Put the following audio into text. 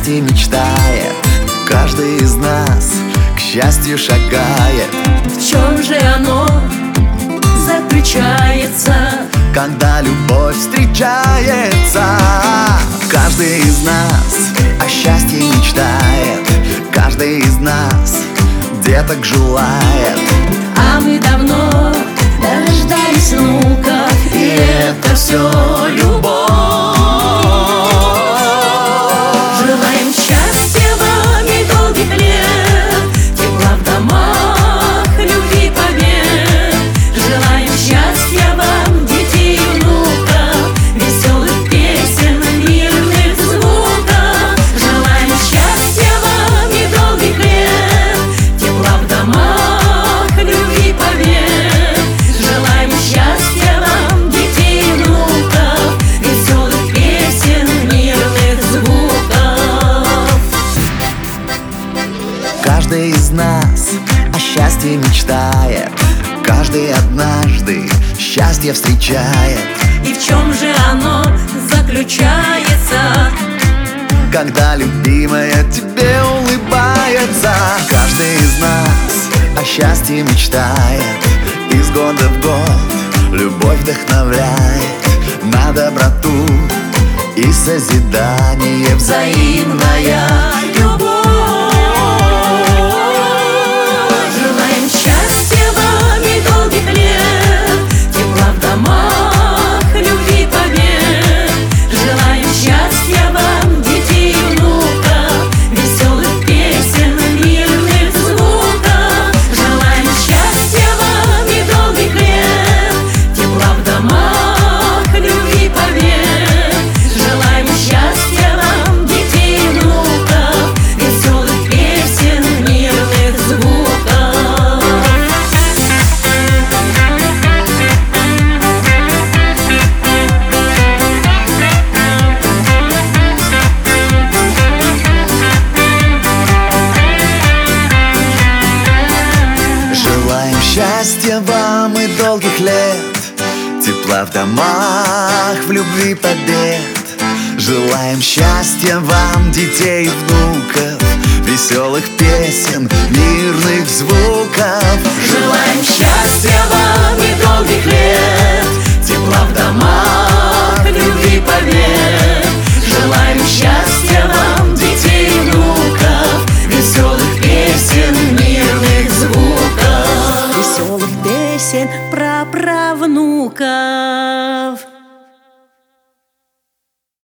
счастье мечтает, каждый из нас к счастью шагает. В чем же оно заключается? Когда любовь встречается, каждый из нас о счастье мечтает, каждый из нас деток желает. А мы давно дождались внуков, и это все любовь. Желаем счастья вам и долгих лет, тепла в домах, любви, побед. Желаем счастья вам, детей и внуков, веселых песен, мирных звуков. Желаем счастья вам и долгих лет, тепла в домах, любви, побед. Желаем счастья вам, детей и внуков, веселых песен, мирных звуков. Каждый из нас о счастье мечтает, каждый однажды счастье встречает. И в чем же оно заключается? Когда любимая тебе улыбается. Каждый из нас о счастье мечтает, из года в год любовь вдохновляет на доброту и созидание взаимная любовь. Желаем счастья вам и долгих лет, тепла в домах, любви, побед. Желаем счастья вам, детей и внуков, веселых песен, мирных звуков. Желаем счастья вам и долгих лет, тепла в домах, любви, побед. Желаем счастья вам, детей и внуков, веселых песен, мирных звуков. Желаем счастья вам и долгих лет, тепла в домах, в любви, побед. Желаем счастья вам, детей и внуков, веселых песен, мирных звуков. Желаем счастья вам и долгих лет, тепла в домах, любви, побед. Желаем счастья вам.